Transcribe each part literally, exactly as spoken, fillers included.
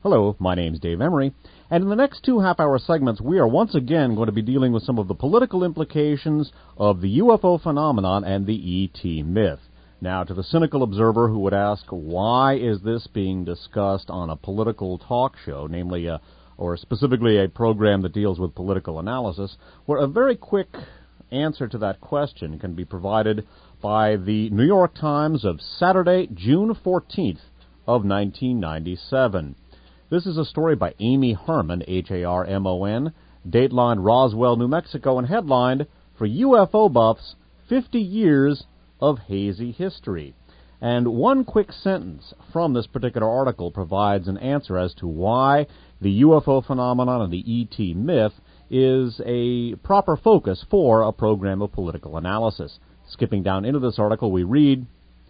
Hello, my name's Dave Emery, and in the next two half-hour segments, we are once again going to be dealing with some of the political implications of the U F O phenomenon and the E T myth. Now, to the cynical observer who would ask, why is this being discussed on a political talk show, namely, a, or specifically a program that deals with political analysis, where a very quick answer to that question can be provided by the New York Times of Saturday, June fourteenth of nineteen ninety-seven. This is a story by Amy Harmon, H A R M O N, datelined Roswell, New Mexico, and headlined, For U F O Buffs, fifty years of Hazy History. And one quick sentence from this particular article provides an answer as to why the U F O phenomenon and the E T myth is a proper focus for a program of political analysis. Skipping down into this article, we read,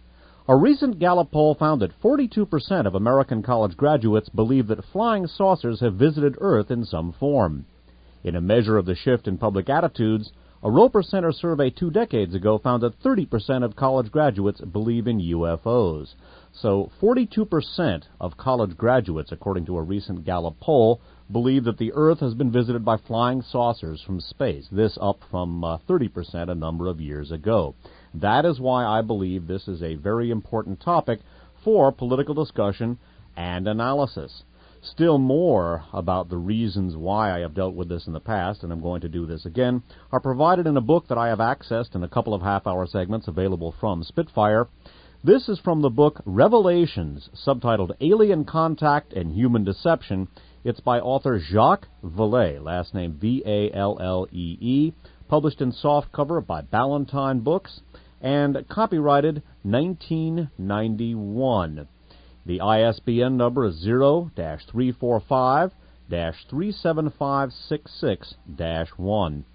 a recent Gallup poll found that forty-two percent of American college graduates believe that flying saucers have visited Earth in some form. In a measure of the shift in public attitudes, a Roper Center survey two decades ago found that thirty percent of college graduates believe in U F Os. So forty-two percent of college graduates, according to a recent Gallup poll, believe that the Earth has been visited by flying saucers from space, this up from uh, thirty percent a number of years ago. That is why I believe this is a very important topic for political discussion and analysis. Still more about the reasons why I have dealt with this in the past, and I'm going to do this again, are provided in a book that I have accessed in a couple of half-hour segments available from Spitfire. This is from the book Revelations, subtitled Alien Contact and Human Deception. It's by author Jacques Vallée, last name V A L L E E, published in softcover by Ballantine Books, and copyrighted nineteen ninety-one. The I S B N number is zero dash three four five dash three seven five six six dash one.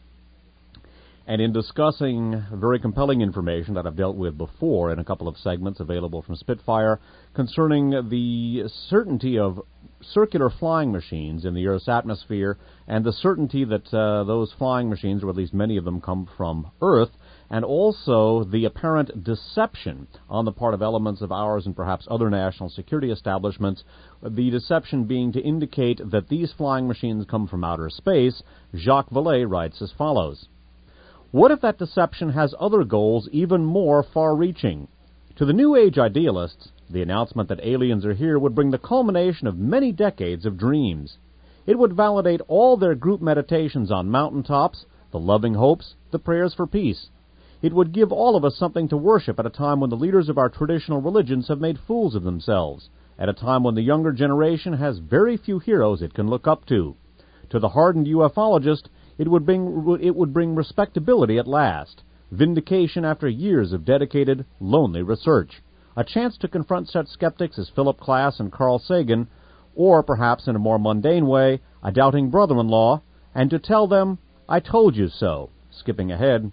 And in discussing very compelling information that I've dealt with before in a couple of segments available from Spitfire concerning the certainty of circular flying machines in the Earth's atmosphere and the certainty that uh, those flying machines, or at least many of them, come from Earth, and also the apparent deception on the part of elements of ours and perhaps other national security establishments, the deception being to indicate that these flying machines come from outer space, Jacques Vallée writes as follows. What if that deception has other goals even more far-reaching? To the New Age idealists, the announcement that aliens are here would bring the culmination of many decades of dreams. It would validate all their group meditations on mountaintops, the loving hopes, the prayers for peace. It would give all of us something to worship at a time when the leaders of our traditional religions have made fools of themselves, at a time when the younger generation has very few heroes it can look up to. To the hardened ufologist, it would bring, it would bring respectability at last, vindication after years of dedicated, lonely research, a chance to confront such skeptics as Philip Klass and Carl Sagan, or perhaps in a more mundane way, a doubting brother-in-law, and to tell them, I told you so, skipping ahead.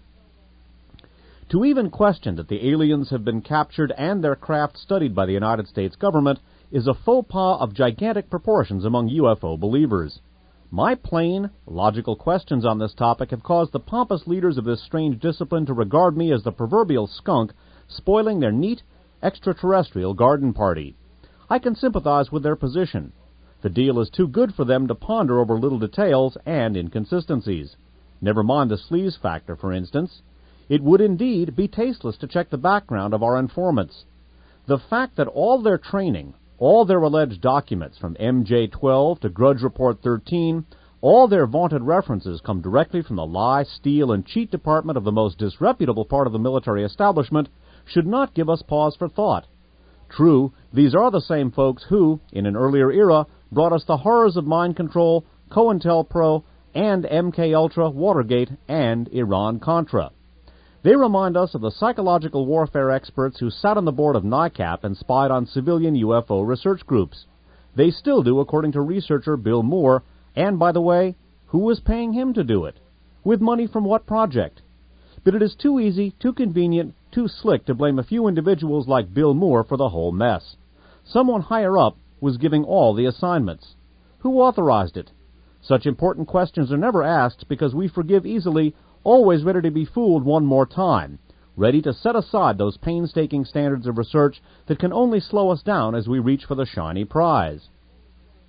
To even question that the aliens have been captured and their craft studied by the United States government is a faux pas of gigantic proportions among U F O believers. My plain, logical questions on this topic have caused the pompous leaders of this strange discipline to regard me as the proverbial skunk spoiling their neat, extraterrestrial garden party. I can sympathize with their position. The deal is too good for them to ponder over little details and inconsistencies. Never mind the sleaze factor, for instance. It would indeed be tasteless to check the background of our informants. The fact that all their training, all their alleged documents from M J twelve to Grudge Report thirteen, all their vaunted references come directly from the lie, steal, and cheat department of the most disreputable part of the military establishment should not give us pause for thought. True, these are the same folks who, in an earlier era, brought us the horrors of mind control, COINTELPRO, and M K Ultra, Watergate, and Iran-Contra. They remind us of the psychological warfare experts who sat on the board of NICAP and spied on civilian U F O research groups. They still do, according to researcher Bill Moore, and, by the way, who was paying him to do it? With money from what project? But it is too easy, too convenient, too slick to blame a few individuals like Bill Moore for the whole mess. Someone higher up was giving all the assignments. Who authorized it? Such important questions are never asked because we forgive easily, always ready to be fooled one more time, ready to set aside those painstaking standards of research that can only slow us down as we reach for the shiny prize.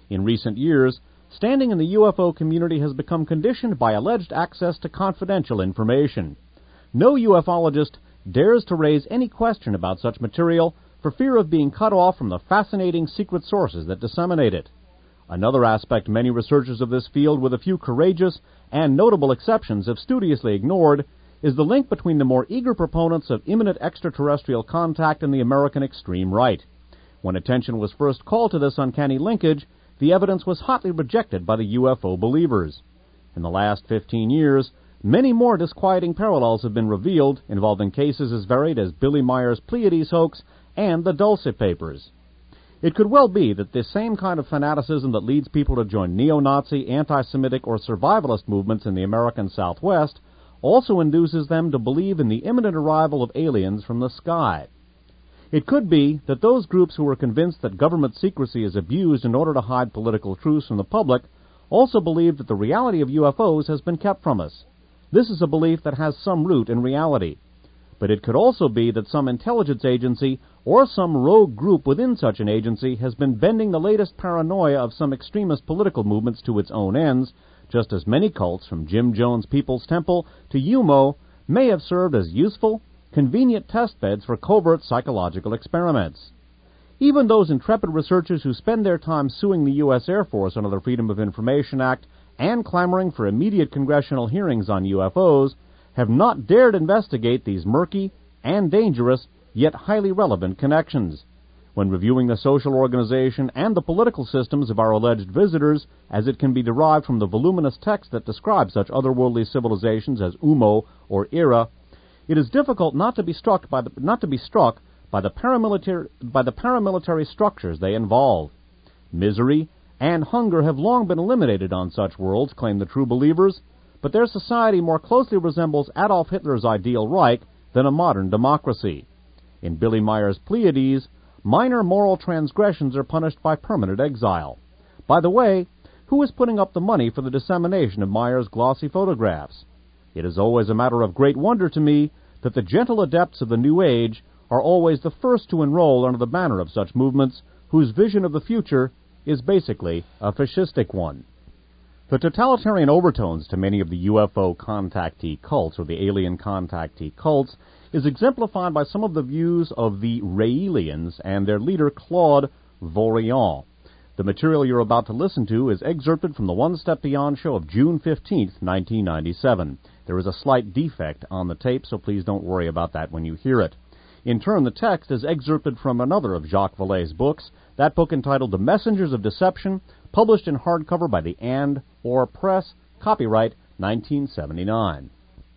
In recent years, standing in the U F O community has become conditioned by alleged access to confidential information. No ufologist dares to raise any question about such material for fear of being cut off from the fascinating secret sources that disseminate it. Another aspect many researchers of this field, with a few courageous and notable exceptions, have studiously ignored is the link between the more eager proponents of imminent extraterrestrial contact and the American extreme right. When attention was first called to this uncanny linkage, the evidence was hotly rejected by the U F O believers. In the last fifteen years, many more disquieting parallels have been revealed, involving cases as varied as Billy Meyer's Pleiades hoax and the Dulce Papers. It could well be that this same kind of fanaticism that leads people to join neo-Nazi, anti-Semitic, or survivalist movements in the American Southwest also induces them to believe in the imminent arrival of aliens from the sky. It could be that those groups who are convinced that government secrecy is abused in order to hide political truths from the public also believe that the reality of U F Os has been kept from us. This is a belief that has some root in reality. But it could also be that some intelligence agency or some rogue group within such an agency has been bending the latest paranoia of some extremist political movements to its own ends, just as many cults, from Jim Jones' People's Temple to U M O, may have served as useful, convenient test beds for covert psychological experiments. Even those intrepid researchers who spend their time suing the U S Air Force under the Freedom of Information Act and clamoring for immediate congressional hearings on U F Os have not dared investigate these murky and dangerous, yet highly relevant connections. When reviewing the social organization and the political systems of our alleged visitors, as it can be derived from the voluminous text that describes such otherworldly civilizations as U M O or E R A, it is difficult not to be struck by the, not to be struck by the paramilitary by the paramilitary structures they involve. Misery and hunger have long been eliminated on such worlds, claim the true believers, but their society more closely resembles Adolf Hitler's ideal Reich than a modern democracy. In Billy Meyer's Pleiades, minor moral transgressions are punished by permanent exile. By the way, who is putting up the money for the dissemination of Meyer's glossy photographs? It is always a matter of great wonder to me that the gentle adepts of the New Age are always the first to enroll under the banner of such movements whose vision of the future is basically a fascistic one. The totalitarian overtones to many of the U F O contactee cults, or the alien contactee cults, is exemplified by some of the views of the Raelians and their leader Claude Vorilhon. The material you're about to listen to is excerpted from the One Step Beyond show of June fifteenth, nineteen ninety-seven. There is a slight defect on the tape, so please don't worry about that when you hear it. In turn, the text is excerpted from another of Jacques Vallée's books, that book entitled The Messengers of Deception, published in hardcover by the And Or Press, copyright nineteen seventy-nine.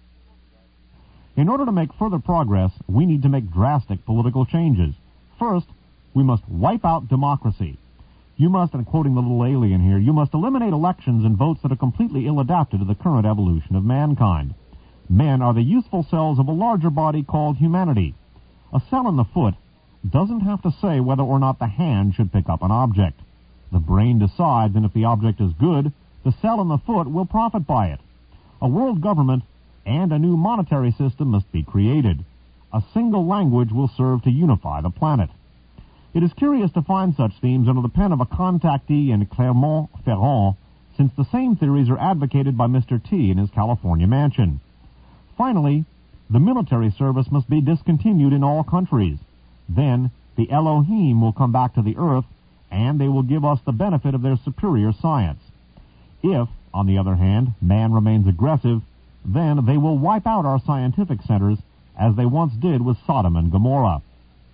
In order to make further progress, we need to make drastic political changes. First, we must wipe out democracy. You must, and quoting the little alien here, you must eliminate elections and votes that are completely ill-adapted to the current evolution of mankind. Men are the useful cells of a larger body called humanity. A cell in the foot doesn't have to say whether or not the hand should pick up an object. The brain decides, and if the object is good, the cell in the foot will profit by it. A world government and a new monetary system must be created. A single language will serve to unify the planet. It is curious to find such themes under the pen of a contactee in Clermont-Ferrand, since the same theories are advocated by Mister T in his California mansion. Finally, the military service must be discontinued in all countries. Then, the Elohim will come back to the earth, and they will give us the benefit of their superior science. If, on the other hand, man remains aggressive, then they will wipe out our scientific centers, as they once did with Sodom and Gomorrah.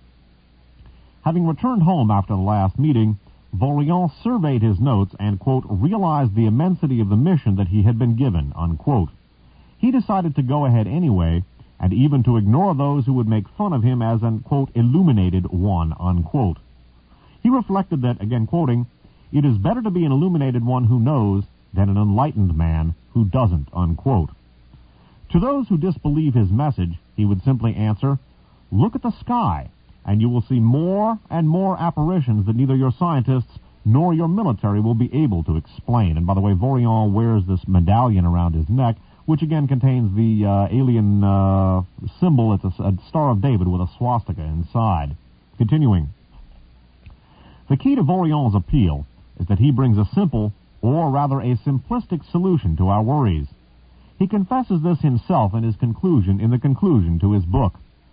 Having returned home after the last meeting, Vorilhon surveyed his notes and, quote, realized the immensity of the mission that he had been given, unquote. He decided to go ahead anyway, and even to ignore those who would make fun of him as an, quote, illuminated one, unquote. He reflected that, again quoting, it is better to be an illuminated one who knows than an enlightened man who doesn't, unquote. To those who disbelieve his message, he would simply answer, look at the sky, and you will see more and more apparitions that neither your scientists nor your military will be able to explain. And by the way, Vorilhon wears this medallion around his neck, which again contains the uh, alien uh, symbol. It's a, a Star of David with a swastika inside. Continuing. The key to Vorilhon's appeal is that he brings a simple, or rather a simplistic solution to our worries. He confesses this himself in his conclusion, in the conclusion to his book.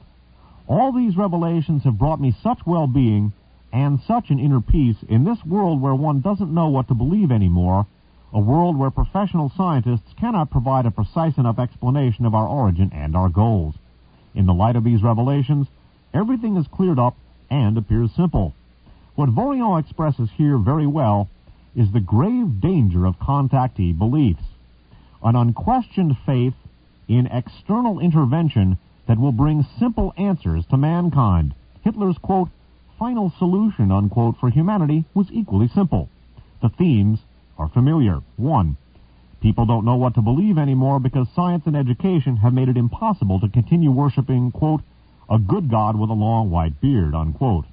All these revelations have brought me such well-being and such an inner peace in this world where one doesn't know what to believe anymore, a world where professional scientists cannot provide a precise enough explanation of our origin and our goals. In the light of these revelations, everything is cleared up and appears simple. What Vorilhon expresses here very well is the grave danger of contactee beliefs, an unquestioned faith in external intervention that will bring simple answers to mankind. Hitler's, quote, final solution, unquote, for humanity was equally simple. The themes are familiar. One, people don't know what to believe anymore because science and education have made it impossible to continue worshiping, quote, a good God with a long white beard, unquote.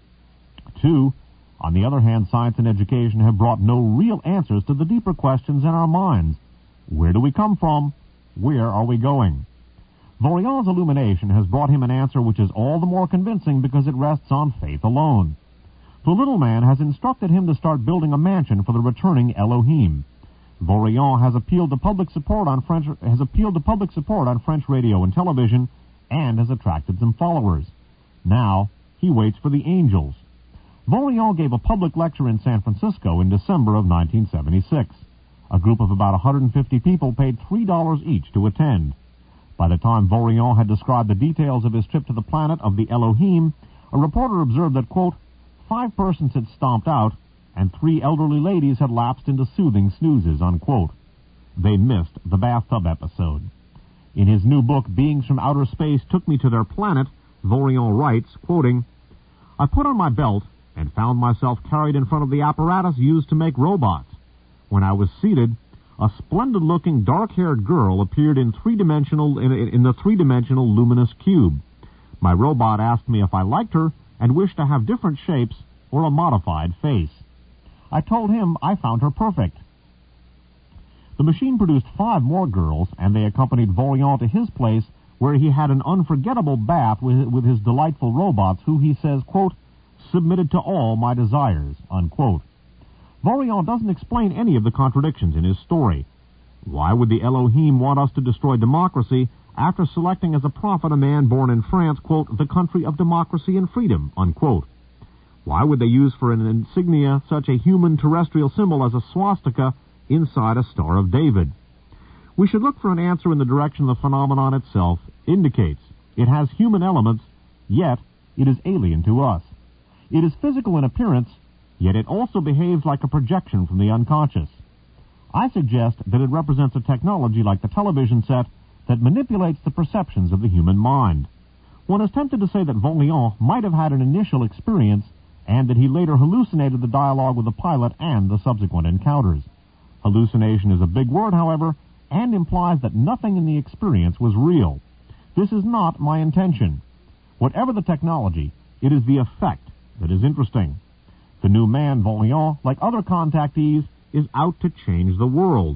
Two, on the other hand, science and education have brought no real answers to the deeper questions in our minds. Where do we come from? Where are we going? Vorilhon's illumination has brought him an answer which is all the more convincing because it rests on faith alone. The little man has instructed him to start building a mansion for the returning Elohim. Vorilhon has appealed to public support on French has appealed to public support on French radio and television and has attracted some followers. Now he waits for the angels. Vorilhon gave a public lecture in San Francisco in December of nineteen seventy-six. A group of about one hundred fifty people paid three dollars each to attend. By the time Vorilhon had described the details of his trip to the planet of the Elohim, a reporter observed that, quote, five persons had stomped out and three elderly ladies had lapsed into soothing snoozes, unquote. They missed the bathtub episode. In his new book, Beings from Outer Space Took Me to Their Planet, Vorilhon writes, quoting, I put on my belt and found myself carried in front of the apparatus used to make robots. When I was seated, a splendid-looking, dark-haired girl appeared in three-dimensional in, in the three-dimensional luminous cube. My robot asked me if I liked her and wished to have different shapes or a modified face. I told him I found her perfect. The machine produced five more girls, and they accompanied Vorilhon to his place, where he had an unforgettable bath with, with his delightful robots, who, he says, quote, submitted to all my desires, unquote. Vorilhon doesn't explain any of the contradictions in his story. Why would the Elohim want us to destroy democracy after selecting as a prophet a man born in France, quote, the country of democracy and freedom, unquote? Why would they use for an insignia such a human terrestrial symbol as a swastika inside a Star of David? We should look for an answer in the direction the phenomenon itself indicates. It has human elements, yet it is alien to us. It is physical in appearance, yet it also behaves like a projection from the unconscious. I suggest that it represents a technology like the television set that manipulates the perceptions of the human mind. One is tempted to say that Vorilhon might have had an initial experience and that he later hallucinated the dialogue with the pilot and the subsequent encounters. Hallucination is a big word, however, and implies that nothing in the experience was real. This is not my intention. Whatever the technology, it is the effect that is interesting. The new man, Vorilhon, like other contactees, is out to change the world.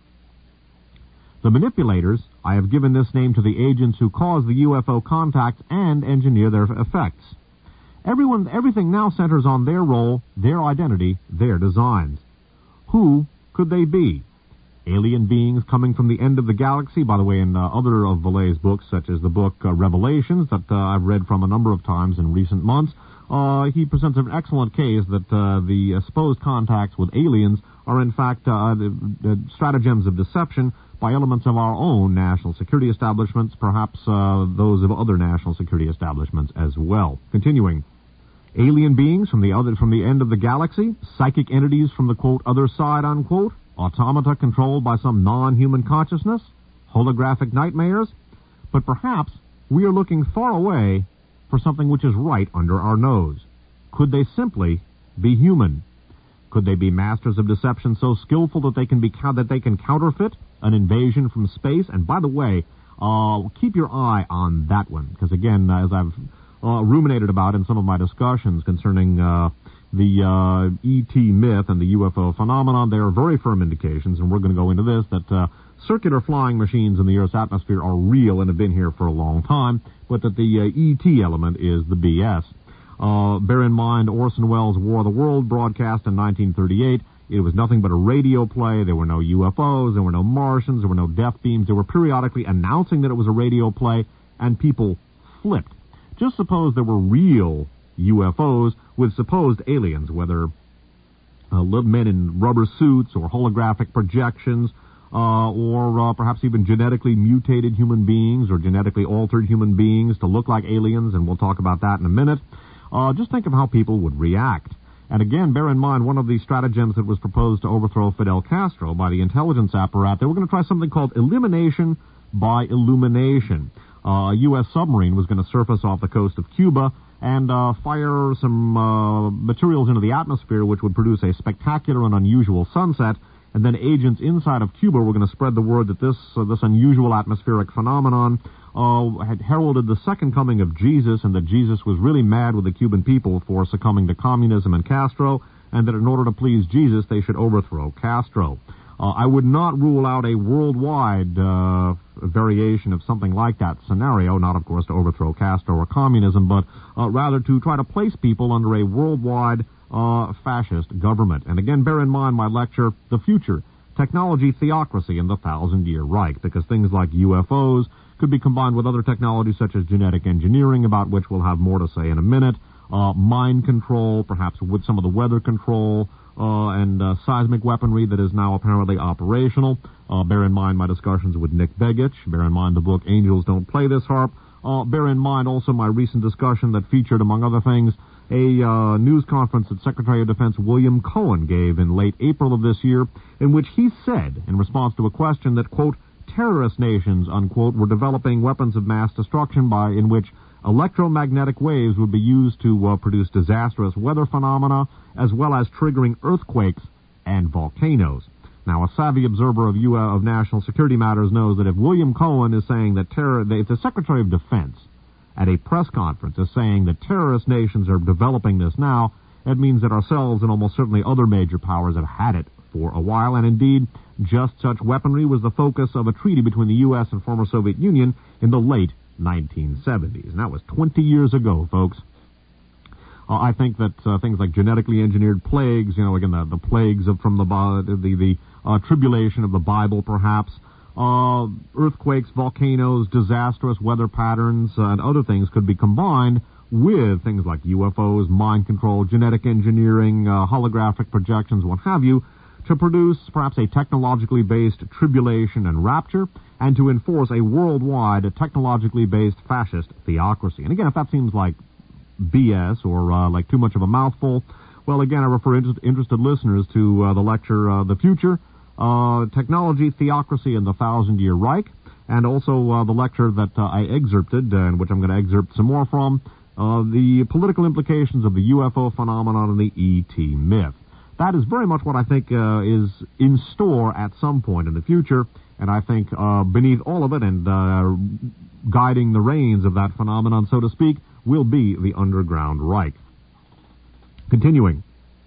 The manipulators, I have given this name to the agents who cause the U F O contacts and engineer their effects. Everyone, everything now centers on their role, their identity, their designs. Who could they be? Alien beings coming from the end of the galaxy. By the way, in uh, other of Vallee's books, such as the book uh, Revelations, that uh, I've read from a number of times in recent months, uh, he presents an excellent case that uh, the uh, supposed contacts with aliens are in fact uh, the, the stratagems of deception by elements of our own national security establishments, perhaps uh, those of other national security establishments as well. Continuing. Alien beings from the other from the end of the galaxy, psychic entities from the, quote, other side, unquote, automata controlled by some non-human consciousness, holographic nightmares, but perhaps we are looking far away for something which is right under our nose. Could they simply be human? Could they be masters of deception so skillful that they can be that they can counterfeit an invasion from space? And by the way, uh, keep your eye on that one, because again, as I've uh, ruminated about in some of my discussions concerning uh, the uh, E T myth and the U F O phenomenon, there are very firm indications, and we're going to go into this, that uh, circular flying machines in the Earth's atmosphere are real and have been here for a long time, but that the uh, E T element is the B S. Uh, bear in mind Orson Welles' War of the World, broadcast in nineteen thirty-eight. It was nothing but a radio play. There were no U F Os, there were no Martians, there were no death beams. They were periodically announcing that it was a radio play, and people flipped. Just suppose there were real U F Os with supposed aliens, whether uh, men in rubber suits or holographic projections, uh, or uh, perhaps even genetically mutated human beings or genetically altered human beings to look like aliens, and we'll talk about that in a minute. Uh, just think of how people would react. And again, bear in mind, one of the stratagems that was proposed to overthrow Fidel Castro by the intelligence apparatus, they were going to try something called elimination by illumination. Uh, a U S submarine was going to surface off the coast of Cuba and uh, fire some uh, materials into the atmosphere which would produce a spectacular and unusual sunset, and then agents inside of Cuba were going to spread the word that this uh, this unusual atmospheric phenomenon uh, had heralded the second coming of Jesus, and that Jesus was really mad with the Cuban people for succumbing to communism and Castro, and that in order to please Jesus, they should overthrow Castro. Uh, I would not rule out a worldwide uh, variation of something like that scenario, not, of course, to overthrow Castro or communism, but uh, rather to try to place people under a worldwide uh, fascist government. And again, bear in mind my lecture, The Future, Technology, Theocracy, and the Thousand-Year Reich, because things like U F Os could be combined with other technologies such as genetic engineering, about which we'll have more to say in a minute, uh, mind control, perhaps with some of the weather control, Uh, and uh, seismic weaponry that is now apparently operational. Uh, bear in mind my discussions with Nick Begich. Bear in mind the book Angels Don't Play This Harp. Uh, bear in mind also my recent discussion that featured, among other things, a uh, news conference that Secretary of Defense William Cohen gave in late April of this year, in which he said, in response to a question, that, quote, terrorist nations, unquote, were developing weapons of mass destruction by in which electromagnetic waves would be used to uh, produce disastrous weather phenomena, as well as triggering earthquakes and volcanoes. Now, a savvy observer of, U- of national security matters knows that if William Cohen is saying that terror, if the Secretary of Defense at a press conference is saying that terrorist nations are developing this now, it means that ourselves and almost certainly other major powers have had it for a while, and indeed, just such weaponry was the focus of a treaty between the U S and former Soviet Union in the late nineteen seventies. And that was twenty years ago, folks. Uh, I think that uh, things like genetically engineered plagues, you know, again, the, the plagues of from the the, the uh, tribulation of the Bible, perhaps, uh, earthquakes, volcanoes, disastrous weather patterns, uh, and other things could be combined with things like U F Os, mind control, genetic engineering, uh, holographic projections, what have you, to produce perhaps a technologically based tribulation and rapture, and to enforce a worldwide technologically based fascist theocracy. And again, if that seems like B S or uh, like too much of a mouthful, well, again, I refer inter- interested listeners to uh, the lecture, uh, The Future, uh, Technology, Theocracy, and the Thousand-Year Reich, and also uh, the lecture that uh, I excerpted, uh, and which I'm going to excerpt some more from, uh, the political implications of the U F O phenomenon and the E T myth. That is very much what I think uh, is in store at some point in the future, and I think uh, beneath all of it and uh, guiding the reins of that phenomenon, so to speak, will be the Underground Reich. Continuing.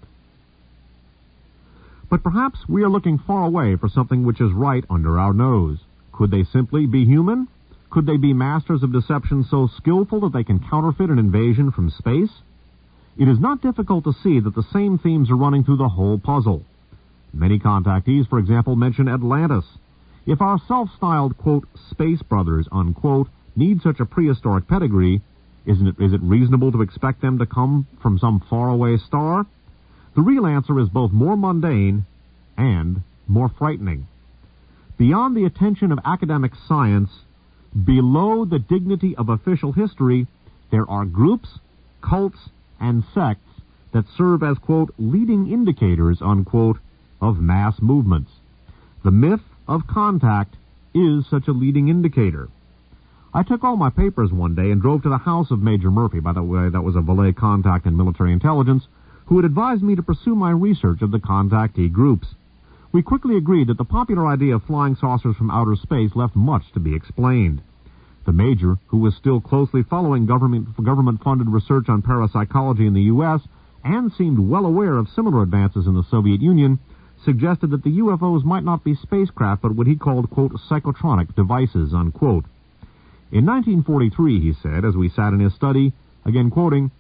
But perhaps we are looking far away for something which is right under our nose. Could they simply be human? Could they be masters of deception so skillful that they can counterfeit an invasion from space? It is not difficult to see that the same themes are running through the whole puzzle. Many contactees, for example, mention Atlantis. If our self-styled, quote, space brothers, unquote, need such a prehistoric pedigree, isn't it, is it reasonable to expect them to come from some faraway star? The real answer is both more mundane and more frightening. Beyond the attention of academic science, below the dignity of official history, there are groups, cults, and sects that serve as, quote, leading indicators, unquote, of mass movements. The myth of contact is such a leading indicator. I took all my papers one day and drove to the house of Major Murphy, by the way, that was a valet contact in military intelligence, who had advised me to pursue my research of the contactee groups. We quickly agreed that the popular idea of flying saucers from outer space left much to be explained. The Major, who was still closely following government, government-funded research on parapsychology in the U S and seemed well aware of similar advances in the Soviet Union, suggested that the U F Os might not be spacecraft but what he called, quote, psychotronic devices, unquote. In nineteen forty-three, he said, as we sat in his study, again quoting,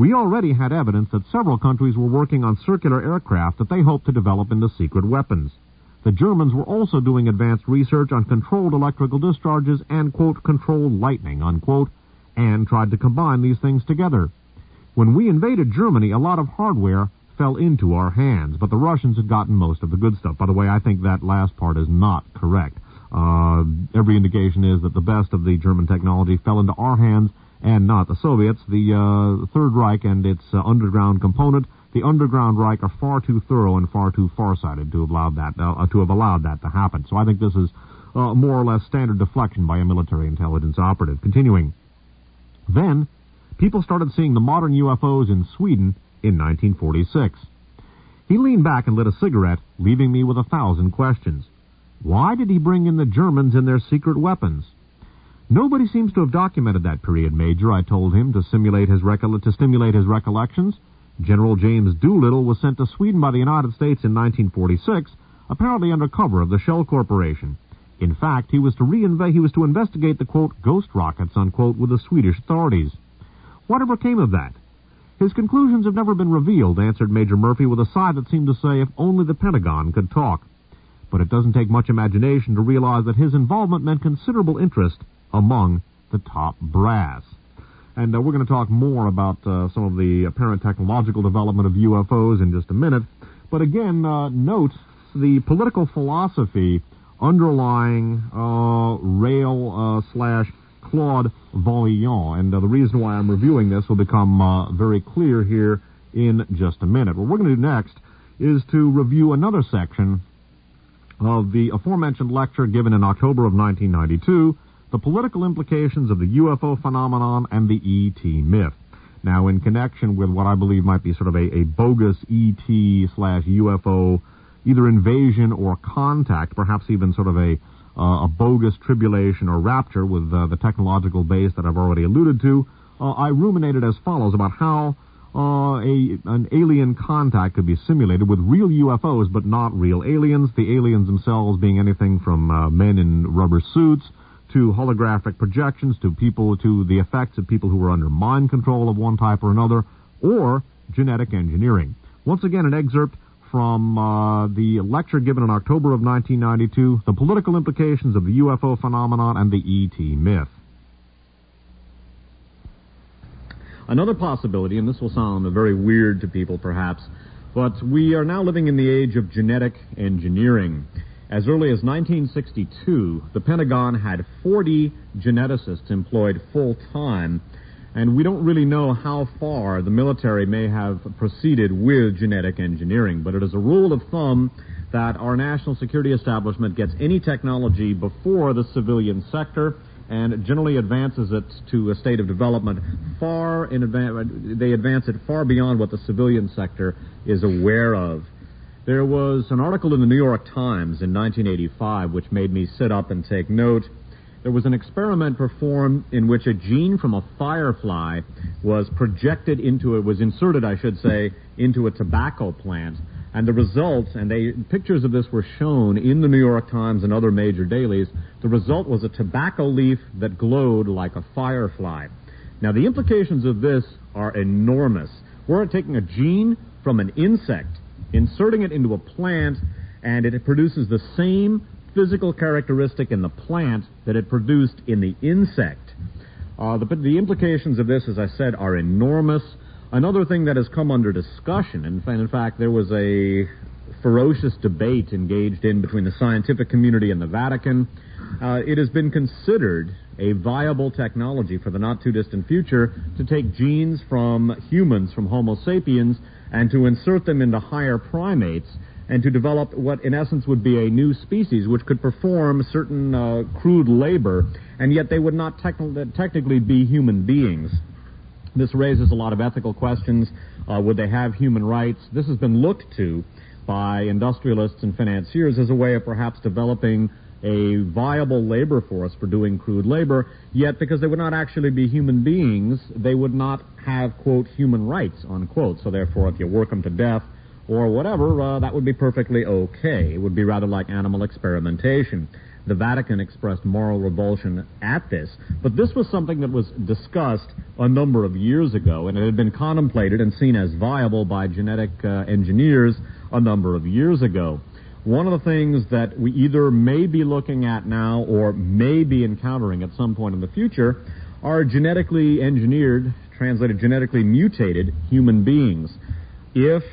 We already had evidence that several countries were working on circular aircraft that they hoped to develop into secret weapons. The Germans were also doing advanced research on controlled electrical discharges and, quote, controlled lightning, unquote, and tried to combine these things together. When we invaded Germany, a lot of hardware fell into our hands, but the Russians had gotten most of the good stuff. By the way, I think that last part is not correct. Uh, every indication is that the best of the German technology fell into our hands and not the Soviets. The uh, Third Reich and its uh, underground component, the Underground Reich, are far too thorough and far too farsighted to have allowed that uh, to have allowed that to happen. So I think this is uh, more or less standard deflection by a military intelligence operative. Continuing. Then, people started seeing the modern U F Os in Sweden in nineteen forty-six. He leaned back and lit a cigarette, leaving me with a thousand questions. Why did he bring in the Germans and their secret weapons? Nobody seems to have documented that period, Major, I told him, to simulate his recolle- to stimulate his recollections. General James Doolittle was sent to Sweden by the United States in nineteen forty-six, apparently under cover of the Shell Corporation. In fact, he was to reinve- he was to investigate the, quote, ghost rockets, unquote, with the Swedish authorities. Whatever came of that? His conclusions have never been revealed, answered Major Murphy with a sigh that seemed to say if only the Pentagon could talk. But it doesn't take much imagination to realize that his involvement meant considerable interest among the top brass. And uh, we're going to talk more about uh, some of the apparent technological development of U F Os in just a minute. But again, uh, note the political philosophy underlying uh, Rail uh, slash Claude Vorilhon. And uh, the reason why I'm reviewing this will become uh, very clear here in just a minute. What we're going to do next is to review another section of the aforementioned lecture given in October of nineteen ninety-two, The Political Implications of the U F O Phenomenon and the E T Myth. Now, in connection with what I believe might be sort of a, a bogus E T slash U F O, either invasion or contact, perhaps even sort of a, uh, a bogus tribulation or rapture with uh, the technological base that I've already alluded to, uh, I ruminated as follows about how Uh, a, an alien contact could be simulated with real U F Os, but not real aliens, the aliens themselves being anything from uh, men in rubber suits to holographic projections to people, to the effects of people who were under mind control of one type or another, or genetic engineering. Once again, an excerpt from uh, the lecture given in October of nineteen ninety-two, The Political Implications of the U F O Phenomenon and the E T Myth. Another possibility, and this will sound very weird to people perhaps, but we are now living in the age of genetic engineering. As early as nineteen sixty-two, the Pentagon had forty geneticists employed full-time, and we don't really know how far the military may have proceeded with genetic engineering, but it is a rule of thumb that our national security establishment gets any technology before the civilian sector and generally advances it to a state of development far in advance. They advance it far beyond what the civilian sector is aware of. There was an article in the New York Times in nineteen eighty-five which made me sit up and take note. There was an experiment performed in which a gene from a firefly was projected into it, was inserted, I should say, into a tobacco plant. And the results, and they, pictures of this were shown in the New York Times and other major dailies. The result was a tobacco leaf that glowed like a firefly. Now, the implications of this are enormous. We're taking a gene from an insect, inserting it into a plant, and it produces the same physical characteristic in the plant that it produced in the insect. Uh, the, the implications of this, as I said, are enormous. Another thing that has come under discussion, and in fact there was a ferocious debate engaged in between the scientific community and the Vatican, uh, it has been considered a viable technology for the not-too-distant future to take genes from humans, from Homo sapiens, and to insert them into higher primates, and to develop what in essence would be a new species which could perform certain uh, crude labor, and yet they would not techn- technically be human beings. This raises a lot of ethical questions. Uh, would they have human rights? This has been looked to by industrialists and financiers as a way of perhaps developing a viable labor force for doing crude labor, yet because they would not actually be human beings, they would not have, quote, human rights, unquote. So therefore, if you work them to death or whatever, uh, that would be perfectly okay. It would be rather like animal experimentation. the Vatican expressed moral revulsion at this. But this was something that was discussed a number of years ago, and it had been contemplated and seen as viable by genetic uh, engineers a number of years ago. One of the things that we either may be looking at now or may be encountering at some point in the future are genetically engineered, translated genetically mutated human beings. If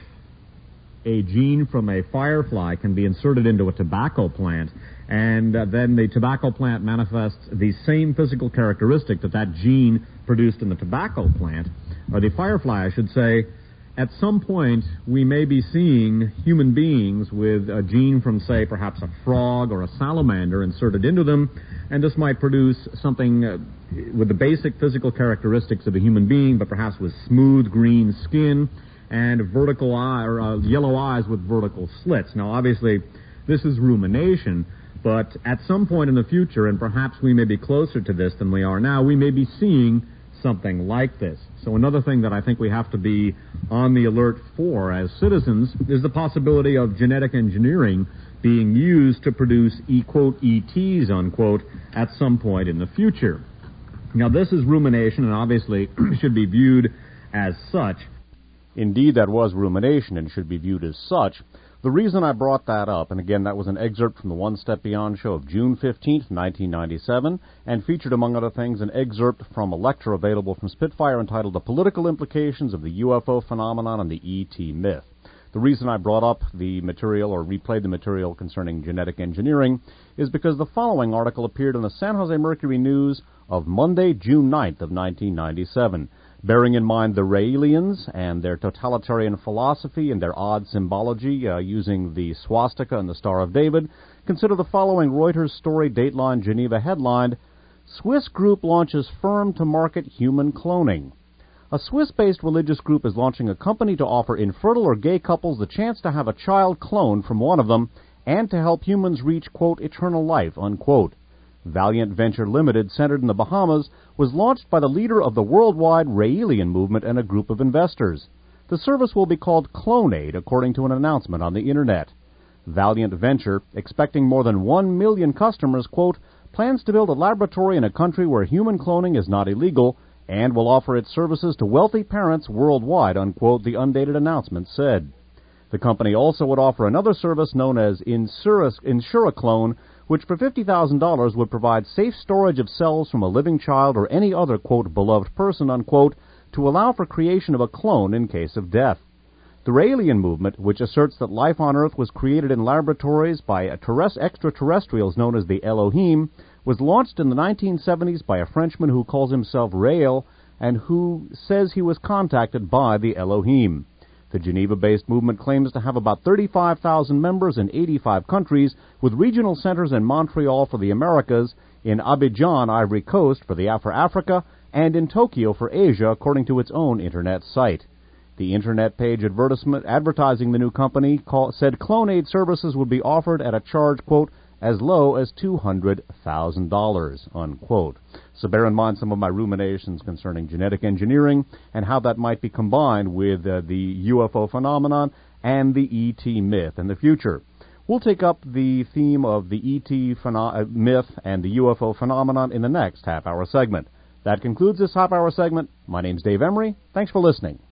a gene from a firefly can be inserted into a tobacco plant, and uh, then the tobacco plant manifests the same physical characteristic that that gene produced in the tobacco plant, or the firefly, I should say, at some point we may be seeing human beings with a gene from, say, perhaps a frog or a salamander inserted into them, and this might produce something uh, with the basic physical characteristics of a human being, but perhaps with smooth green skin and vertical eye, or uh, yellow eyes with vertical slits. Now, obviously, this is rumination, but at some point in the future, and perhaps we may be closer to this than we are now, we may be seeing something like this. So another thing that I think we have to be on the alert for as citizens is the possibility of genetic engineering being used to produce e quote E Ts unquote at some point in the future. Now, this is rumination, and obviously should be viewed as such. Indeed, that was rumination and should be viewed as such. The reason I brought that up, and again, that was an excerpt from the One Step Beyond show of June fifteenth, nineteen ninety-seven, and featured, among other things, an excerpt from a lecture available from Spitfire entitled The Political Implications of the U F O Phenomenon and the E T Myth. The reason I brought up the material, or replayed the material concerning genetic engineering, is because the following article appeared in the San Jose Mercury News of Monday, June ninth of nineteen ninety-seven. Bearing in mind the Raelians and their totalitarian philosophy and their odd symbology uh, using the swastika and the Star of David, consider the following Reuters story, Dateline Geneva headlined, Swiss group launches firm to market human cloning. A Swiss-based religious group is launching a company to offer infertile or gay couples the chance to have a child cloned from one of them and to help humans reach, quote, eternal life, unquote. Valiant Venture Limited, centered in the Bahamas, was launched by the leader of the worldwide Raelian movement and a group of investors. The service will be called Clonaid, according to an announcement on the Internet. Valiant Venture, expecting more than one million customers, quote, plans to build a laboratory in a country where human cloning is not illegal and will offer its services to wealthy parents worldwide, unquote, the undated announcement said. The company also would offer another service known as InsuraClone, which for fifty thousand dollars would provide safe storage of cells from a living child or any other, quote, beloved person, unquote, to allow for creation of a clone in case of death. The Raelian movement, which asserts that life on Earth was created in laboratories by extraterrestrials known as the Elohim, was launched in the nineteen seventies by a Frenchman who calls himself Rael and who says he was contacted by the Elohim. The Geneva-based movement claims to have about thirty-five thousand members in eighty-five countries, with regional centers in Montreal for the Americas, in Abidjan, Ivory Coast, for, the, for Africa, and in Tokyo for Asia, according to its own Internet site. The Internet page advertisement advertising the new company call, said Clonaid services would be offered at a charge, quote, as low as two hundred thousand dollars, unquote. So bear in mind some of my ruminations concerning genetic engineering and how that might be combined with uh, the U F O phenomenon and the E T myth in the future. We'll take up the theme of the E T pheno- myth and the U F O phenomenon in the next half-hour segment. That concludes this half-hour segment. My name's Dave Emery. Thanks for listening.